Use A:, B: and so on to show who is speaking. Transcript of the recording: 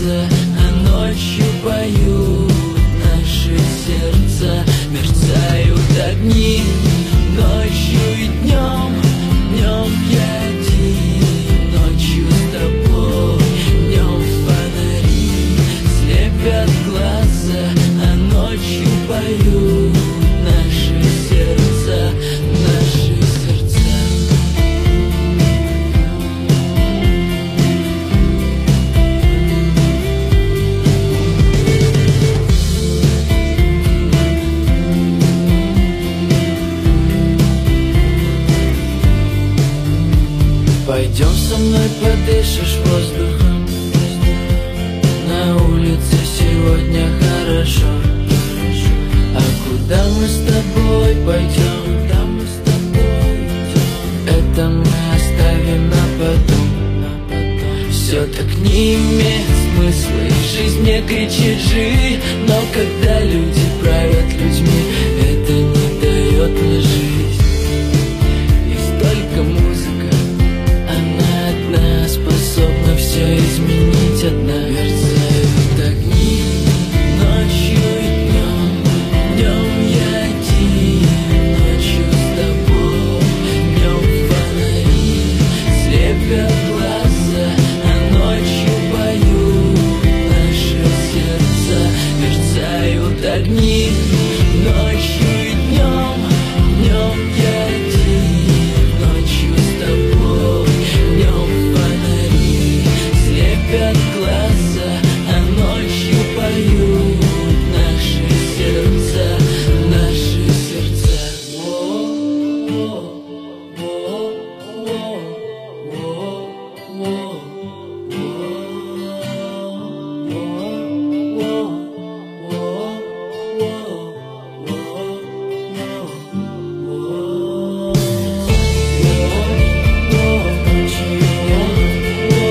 A: глаза, а ночью поют наши сердца. Мерцают огни ночью и днем, днем я один, ночью с тобой, днем фонари слепят глаза, а ночью поют наши сердца, наши сердца. Пойдем со мной, подышишь воздухом. На улице сегодня хорошо. А куда мы с тобой пойдем? Куда мы с тобой идем? Это мы оставим на потом. Все так не имеет смысла, и жизнь мне кричит «живи». Но когда люди правят людьми, это не дает мне жить.